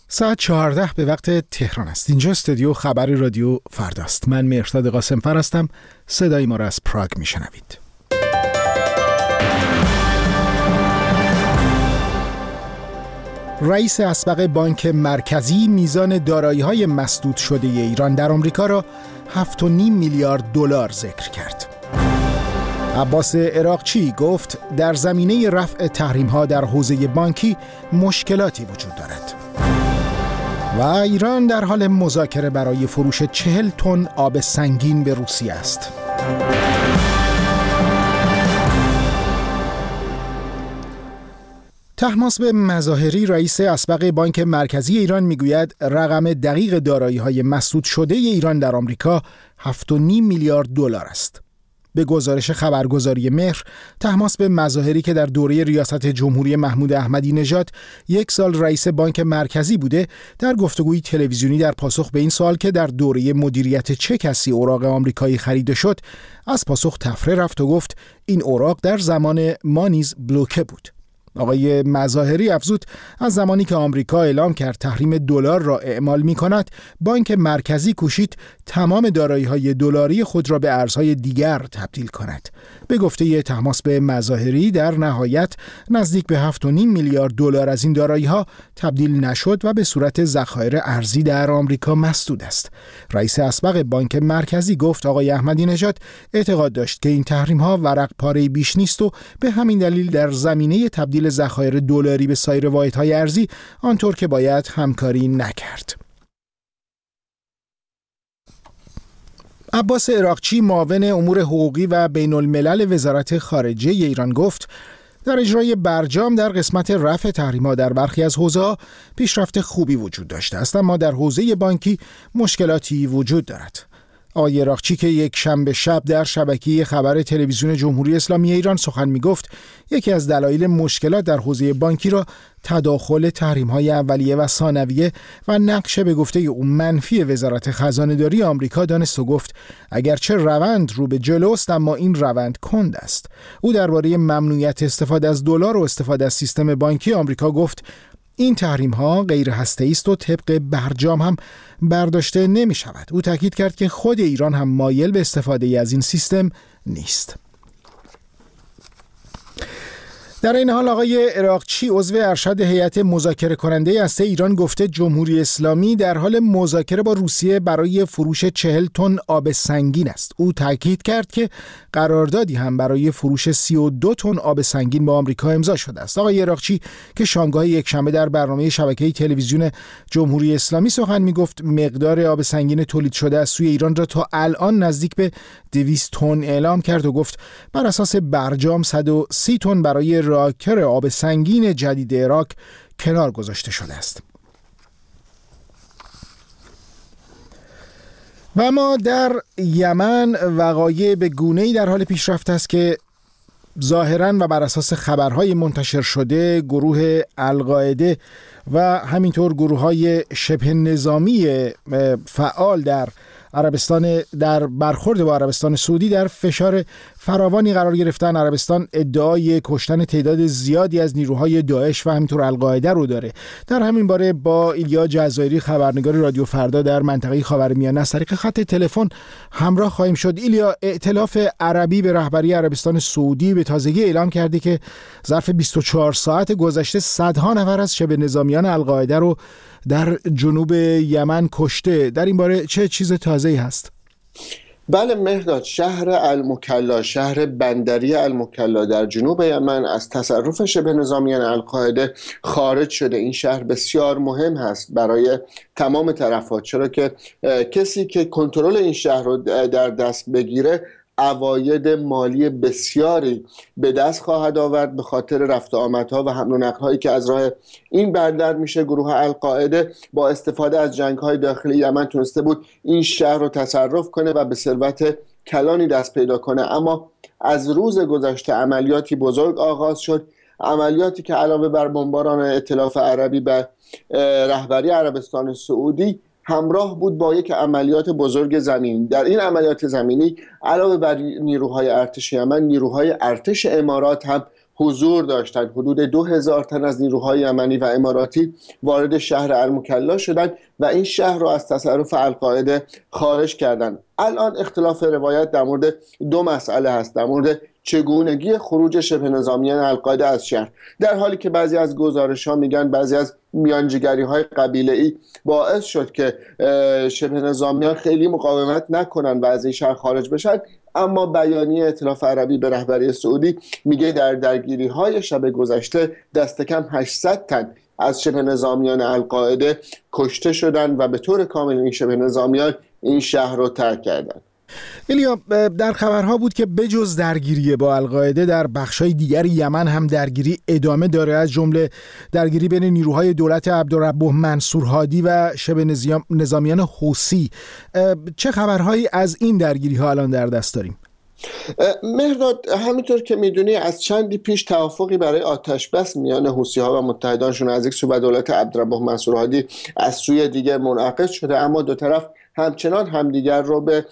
ساعت 14 به وقت تهران است. اینجا استودیو خبر رادیو فرداست. من مهرداد قاسمفر هستم. صدای ما را از پراگ میشنوید. رئیس اسبق بانک مرکزی میزان دارایی‌های مسدود شده ایران در آمریکا را 7.5 میلیارد دلار ذکر کرد. عباس عراقچی گفت در زمینه رفع تحریم‌ها در حوزه بانکی مشکلاتی وجود دارد. و ایران در حال مذاکره برای فروش 40 تن آب سنگین به روسیه است. طهماسب مظاهری رئیس اسبق بانک مرکزی ایران میگوید رقم دقیق دارایی‌های مسدود شده ایران در آمریکا 7.5 میلیارد دلار است. به گزارش خبرگزاری مهر، طهماسب مظاهری که در دوره ریاست جمهوری محمود احمدی نژاد 1 سال رئیس بانک مرکزی بوده، در گفتگویی تلویزیونی در پاسخ به این سوال که در دوره مدیریت چه کسی اوراق آمریکایی خریده شد، از پاسخ تفره رفت و گفت این اوراق در زمان ما نیز بلوکه بود. آقای مظاهری افزود از زمانی که آمریکا اعلام کرد تحریم دلار را اعمال می‌کند، بانک مرکزی کوشید تمام دارایی‌های دلاری خود را به ارزهای دیگر تبدیل کند. به گفته طهماسب مظاهری در نهایت نزدیک به 7.5 میلیارد دلار از این دارایی‌ها تبدیل نشد و به صورت ذخایر ارزی در آمریکا مسدود است. رئیس اسبق بانک مرکزی گفت آقای احمدی نژاد اعتقاد داشت که این تحریم‌ها ورق پاره بیش نیست و به همین دلیل در زمینه تبدیل ذخایر دلاری به سایر واحدهای ارزی آنطور که باید همکاری نکرد. عباس عراقچی معاون امور حقوقی و بین الملل وزارت خارجه ایران گفت در اجرای برجام در قسمت رفع تحریم‌ها در برخی از حوزه‌ها پیشرفت خوبی وجود داشته است، اما در حوزه بانکی مشکلاتی وجود دارد. آقای عراقچی که یک شنبه شب در شبکه خبر تلویزیون جمهوری اسلامی ایران سخن می‌گفت، یکی از دلایل مشکلات در حوزه بانکی را تداخل تحریم‌های اولیه و ثانویه و نقش به گفته او منفی وزارت خزانه‌داری آمریکا دانست و گفت اگرچه روند رو به جلوست اما این روند کند است. او درباره ممنوعیت استفاده از دلار و استفاده از سیستم بانکی آمریکا گفت این تحریم‌ها غیر هسته‌ای است و طبق برجام هم برداشته نمی شود. او تاکید کرد که خود ایران هم مایل به استفاده از این سیستم نیست. در این حال آقای عراقچی عضو ارشد هیئت مذاکره کننده هسته ایران گفته جمهوری اسلامی در حال مذاکره با روسیه برای فروش 40 تن آب سنگین است. او تاکید کرد که قراردادی هم برای فروش 32 تن آب سنگین با آمریکا امضا شده است. آقای عراقچی که شامگاه یکشنبه در برنامه شبکه تلویزیون جمهوری اسلامی سخن میگفت مقدار آب سنگین تولید شده از سوی ایران را تا الان نزدیک به 200 تن اعلام کرد و گفت بر اساس برجام 130 تن برای راکر آب سنگین جدید عراق کنار گذاشته شده است. و اما در یمن وقایع به گونه‌ای در حال پیشرفت است که ظاهراً و بر اساس خبرهای منتشر شده گروه القاعده و همینطور گروه‌های شبه نظامی فعال در عربستان در برخورد با عربستان سعودی در فشار فراوانی قرار گرفتن. عربستان ادعای کشتن تعداد زیادی از نیروهای داعش و همینطور القاعده رو داره. در همین باره با ایلیا جزایری خبرنگار رادیو فردا در منطقه خاورمیانه از طریق خط تلفن همراه خواهیم شد. ایلیا، ائتلاف عربی به رهبری عربستان سعودی به تازگی اعلام کرده که ظرف 24 ساعت گذشته صدها نفر از شبه نظامیان القاعده رو در جنوب یمن کشته. در این باره چه چیز تازه‌ای هست؟ بله مهرداد، شهر المکلا، شهر بندری المکلا در جنوب یمن از تصرف شبه نظامیان القاعده خارج شده. این شهر بسیار مهم هست برای تمام طرفات، چرا که کسی که کنترل این شهر رو در دست بگیره عواید مالی بسیاری به دست خواهد آورد به خاطر رفت و آمدها و حمل و نقل‌هایی که از راه این بندر میشه. گروه القاعده با استفاده از جنگ‌های داخلی یمن تونسته بود این شهر رو تصرف کنه و به ثروت کلانی دست پیدا کنه، اما از روز گذشته عملیاتی بزرگ آغاز شد، عملیاتی که علاوه بر بمباران ائتلاف عربی به رهبری عربستان سعودی همراه بود با یک عملیات بزرگ زمین. در این عملیات زمینی علاوه بر نیروهای ارتش یمن، نیروهای ارتش امارات هم حضور داشتند. حدود 2000 تن از نیروهای یمنی و اماراتی وارد شهر المکلا شدند و این شهر را از تصرف القاعده خارج کردند. الان اختلاف روایت در مورد دو مسئله هست، در مورد چگونگی خروج شبه نظامیان القاعده از شهر، در حالی که بعضی از گزارش‌ها میگن بعضی از میانجیگری‌های قبیله‌ای باعث شد که شبه نظامیان خیلی مقاومت نکنن و از این شهر خارج بشن. اما بیانیه ائتلاف عربی به رهبری سعودی میگه در درگیری‌های شب گذشته دست کم 800 تن از شبه نظامیان القاعده کشته شدند و به طور کامل این شبه نظامیان این شهر رو ترک کردند. ایلیا، در خبرها بود که بجز درگیری با القاعده در بخشای دیگر یمن هم درگیری ادامه داره، از جمله درگیری بین نیروهای دولت عبدالربه منصور هادی و شبه نظامیان حوثی. چه خبرهایی از این درگیری ها الان در دست داریم؟ مهرداد، همینطور که میدونی از چندی پیش توافقی برای آتش بس میان حوثی‌ها و متحدانشون از یک سو و دولت عبدالربه منصور هادی از سوی دیگر منعقد شده، اما دو طرف همچنان همدیگر رو به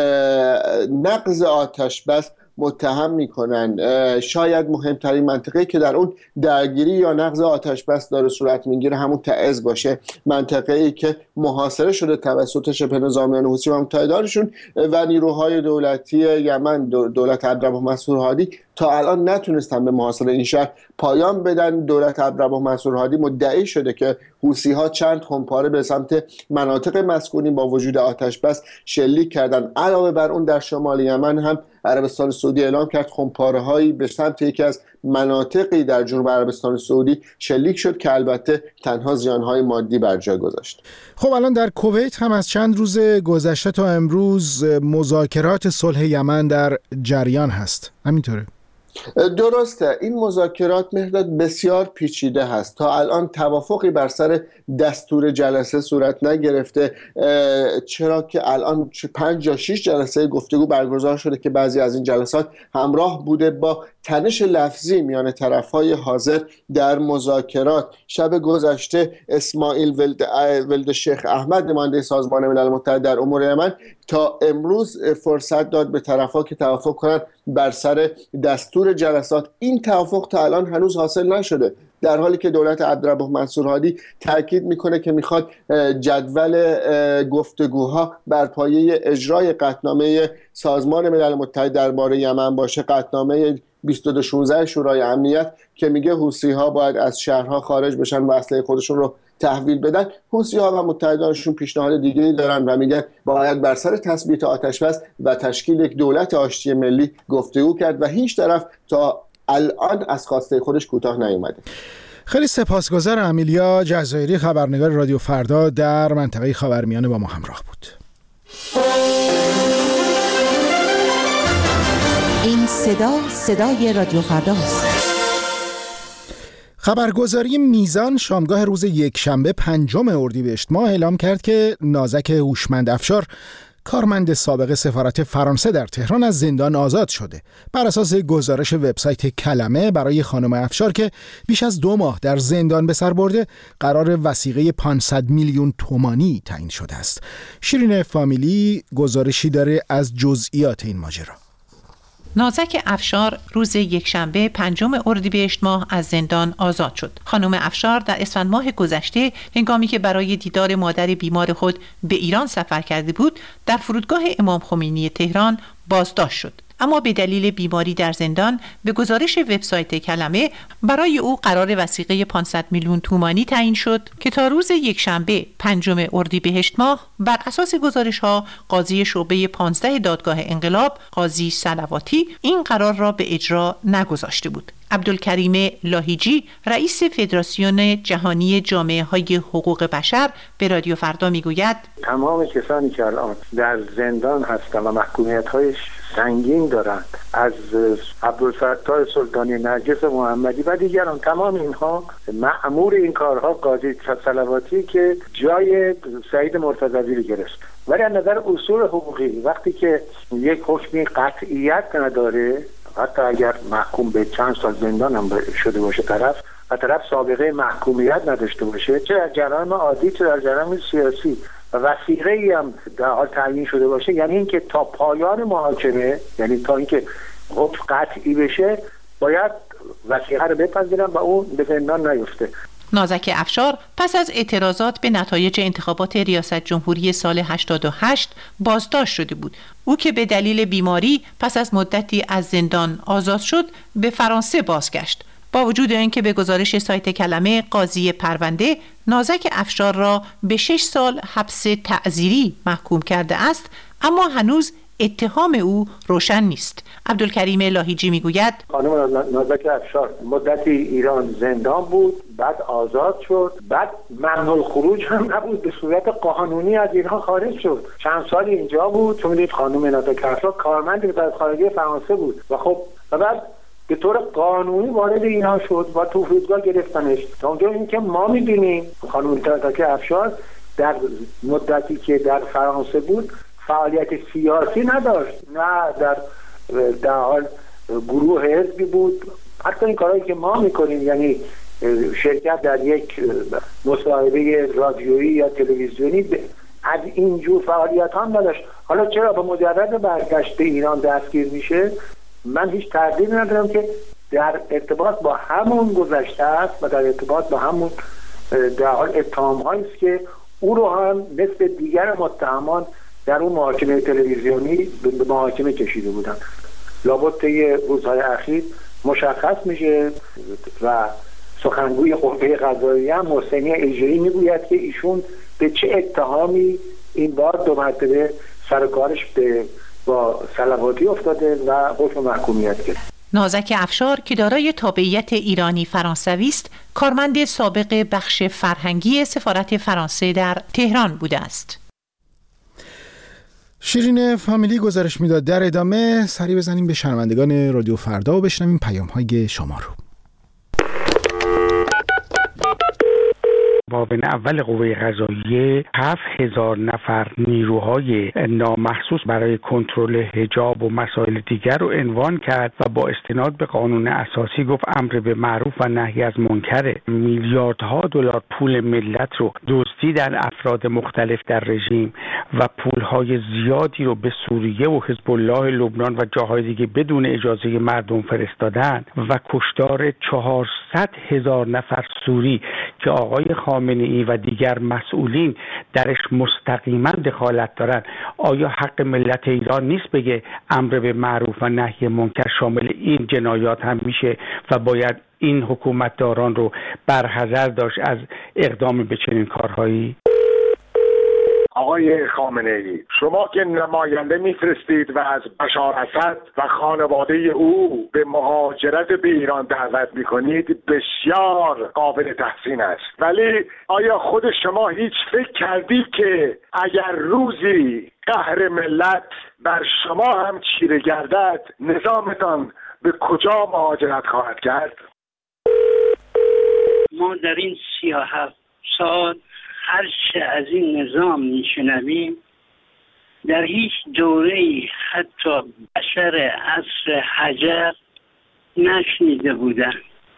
نقض آتش بس متهم میکنن. شاید مهمترین منطقه‌ای که در اون درگیری یا نقض آتش بس داره صورت میگیره همون تعز باشه، منطقه‌ای که محاصره شده توسط شبه نظامیان حوثی و متحدانشون و نیروهای دولتی یمن، دولت عبدالربه منصور هادی تا الان نتونستن به محاصره این شهر پایان بدن. دولت عبدالربه منصور هادی مدعی شده که حوثی‌ها چند خمپاره به سمت مناطق مسکونی با وجود آتش بس شلیک کردن. علاوه بر اون در شمال یمن هم عربستان سعودی اعلام کرد خمپاره‌هایی به سمت یکی از مناطقی در جنوب عربستان سعودی شلیک شد که البته تنها زیانهای مادی بر جای گذاشت. خب الان در کویت هم از چند روز گذشته تا امروز مذاکرات صلح یمن در جریان هست، همینطوره؟ درسته. این مذاکرات مهرداد بسیار پیچیده هست. تا الان توافقی بر سر دستور جلسه صورت نگرفته، چرا که الان 5 یا 6 جلسه گفتگو برگزار شده که بعضی از این جلسات همراه بوده با تنش لفظی میان طرفهای حاضر در مذاکرات. شب گذشته اسماعیل ولد شیخ احمد، نماینده سازمان ملل متحد در امور یمن، تا امروز فرصت داد به طرفها که توافق کنند بر سر دستور جلسات. این توافق تا الان هنوز حاصل نشده، در حالی که دولت عبدالربه منصور هادی تاکید میکنه که میخواد جدول گفتگوها بر پایه اجرای قطعنامه سازمان ملل متحد درباره یمن باشه، قطعنامه 2216 شورای امنیت که میگه حوثی‌ها باید از شهرها خارج بشن و اسلحه خودشون رو تحویل بدن. حوثی‌ها و متحدانشون پیشنهاد دیگری دارن و میگن باید بر سر تثبیت آتش بس و تشکیل یک دولت آشتی ملی گفتگو کرد و هیچ طرف تا الان از خواسته خودش کوتاه نیومده. خیلی سپاسگزارم. امیلیا جزایری، خبرنگار رادیو فردا در منطقه خاورمیانه با ما همراه بود. این صدای رادیو فرداست. خبرگزاری میزان شامگاه روز یکشنبه 5 اردیبهشت ماه اعلام کرد که نازک هوشمند افشار، کارمند سابق سفارت فرانسه در تهران، از زندان آزاد شده. بر اساس گزارش وبسایت کلمه، برای خانم افشار که بیش از 2 ماه در زندان به سر برده، قرار وثیقه 500 میلیون تومانی تعیین شده است. شیرین فامیلی گزارشی داره از جزئیات این ماجرا. نازک افشار روز یکشنبه 5 اردیبهشت ماه از زندان آزاد شد. خانم افشار در اسفند ماه گذشته هنگامی که برای دیدار مادر بیمار خود به ایران سفر کرده بود، در فرودگاه امام خمینی تهران بازداشت شد. اما به دلیل بیماری در زندان، به گزارش وبسایت کلمه، برای او قرار وثیقه 500 میلیون تومانی تعیین شد که تا روز یکشنبه 5 اردیبهشت ماه بر اساس گزارش‌ها قاضی شعبه 15 دادگاه انقلاب، قاضی صلواتی، این قرار را به اجرا نگذاشته بود. عبدالکریم لاهیجی، رئیس فدراسیون جهانی جامعه‌های حقوق بشر، به رادیو فردا میگوید تمام کسانی که الان در زندان هستند و محکومیت‌های سنگین دارند، از عبدالفتاح سلطانی، نرگس محمدی و دیگران، تمام اینها مأمور این کارها قاضی صلواتی که جای سعید مرتضوی گرفت. ولی از نظر اصول حقوقی وقتی که یک حکمی قطعیت نداره، حتی اگر محکوم به چند سال زندان هم شده باشه طرف سابقه محکومیت نداشته باشه، چه در جرایم عادی چه در جرایم سیاسی، و وثیقه‌ای هم در حال تعیین شده باشه، یعنی اینکه تا پایان محاکمه، یعنی تا اینکه حکم قطعی بشه، باید وثیقه رو بپذیرن و اون به زندان نیفته. نازک افشار پس از اعتراضات به نتایج انتخابات ریاست جمهوری سال 88 بازداشت شده بود. او که به دلیل بیماری پس از مدتی از زندان آزاد شد، به فرانسه بازگشت. با وجود اینکه به گزارش سایت کلمه قاضی پرونده نازک افشار را به 6 سال حبس تعزیری محکوم کرده است، اما هنوز اتهام او روشن نیست. عبدالکریم لاهیجی میگوید خانم نازک افشار مدتی ایران زندان بود، بعد آزاد شد، بعد ممنوع الخروج هم نبود، به صورت قانونی از ایران خارج شد. چند سال اینجا بود. چون میدید خانم نازک افشار کارمند وزارت خارجه فرانسه بود و خب بعد به طور قانونی وارد ایران شد و تو فرودگاه گرفتنش. تا اونجا این که ما می‌بینیم خانم نازک افشار در مدتی که در فرانسه بود فعالیت سیاسی نداشت، نه در حال گروه حزبی بود. حتی این کارهایی که ما میکنیم، یعنی شرکت در یک مصاحبه رادیویی یا تلویزیونی، از اینجور فعالیت هم نداشت. حالا چرا به مجرد برگشت به ایران دستگیر میشه؟ من هیچ تردیدی ندارم که در ارتباط با همون گذشته است و در ارتباط با همون در حال اتهام‌هایی است که او رو هم مثل دیگر متهمان در اون محاکمه تلویزیونی به محاکمه کشیده بودن. لابد طی روزهای اخیر مشخص میشه و سخنگوی قوه قضاییه هم محسنی اژه‌ای میگوید که ایشون به چه اتهامی این بار 2 مرتبه سر کارش با صلواتی افتاده و حکم محکومیت گرفت. نازک افشار که دارای تابعیت ایرانی فرانسوی است، کارمند سابق بخش فرهنگی سفارت فرانسه در تهران بوده است. شیرین فامیلی گزارش میداد. در ادامه سری بزنیم به شنوندگان رادیو فردا و بشنویم پیام‌های شما رو. معاون اول قوه قضاییه 7000 نفر نیروهای نامحسوس برای کنترل حجاب و مسائل دیگر رو عنوان کرد و با استناد به قانون اساسی گفت امر به معروف و نهی از منکر. میلیاردها دلار پول ملت رو دزدیدن افراد مختلف در رژیم و پولهای زیادی رو به سوریه و حزب الله لبنان و جاهای دیگه بدون اجازه مردم فرستادن و کشتار 400,000 نفر سوری که آقای خامنه‌ای و دیگر مسئولین درش مستقیما دخالت دارن. آیا حق ملت ایران نیست بگه امر به معروف و نهی منکر شامل این جنایات هم میشه و باید این حکومتداران رو برحذر داشت از اقدام به چنین کارهایی؟ آقای خامنه‌ای، شما که نماینده میفرستید و از بشار اسد و خانواده او به مهاجرت به ایران دعوت میکنید، بسیار قابل تحسین است. ولی آیا خود شما هیچ فکر کردید که اگر روزی قهر ملت بر شما هم چیره گردد، نظامتان به کجا مهاجرت خواهد کرد؟ ما در این 37 سال هر چه از این نظام میشنویم در هیچ دوره‌ای حتی بشر عصر حجر نشنیده بودن.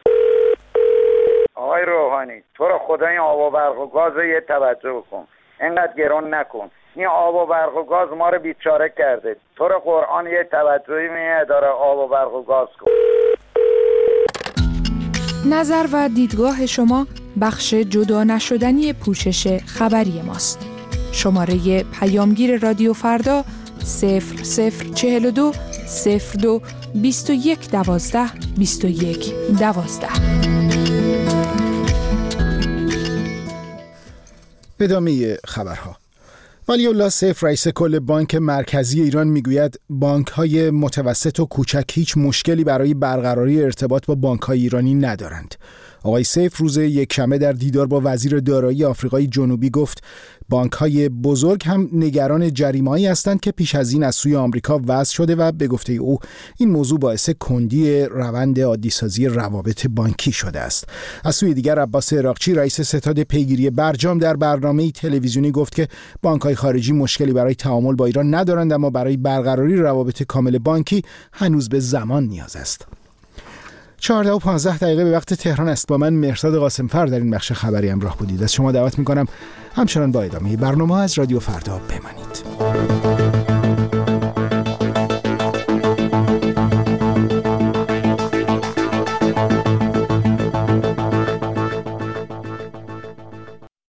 آقای روحانی، تو رو خدا این آب و برق و گاز رو یه توجه کن، اینقدر گران نکن. این آب و برق و گاز ما رو بیچاره کرده. تو رو قرآن یه توجهی داره آب و برق و گاز کن. نظر و دیدگاه شما بخش جدا نشدنی پوشش خبری ماست. شماره پیامگیر رادیو فردا 0042 02 21 12 21 12. ادامه خبرها. ولی الله سیف رئیس کل بانک مرکزی ایران میگوید بانک‌های متوسط و کوچک هیچ مشکلی برای برقراری ارتباط با بانک‌های ایرانی ندارند. آقای سیف روز یکشنبه در دیدار با وزیر دارایی آفریقای جنوبی گفت بانک‌های بزرگ هم نگران جریمه‌ای هستند که پیش از این از سوی آمریکا وضع شده و به گفته او این موضوع باعث کندی روند عادی‌سازی روابط بانکی شده است. از سوی دیگر عباس عراقچی رئیس ستاد پیگیری برجام در برنامه‌ای تلویزیونی گفت که بانک‌های خارجی مشکلی برای تعامل با ایران ندارند، اما برای برقراری روابط کامل بانکی هنوز به زمان نیاز است. 14:15 به وقت تهران است. با من مهرزاد قاسمفر در این بخش خبری همراه بودید. از شما دعوت می‌کنم همچنان با ادامه برنامه از رادیو فردا بمانید.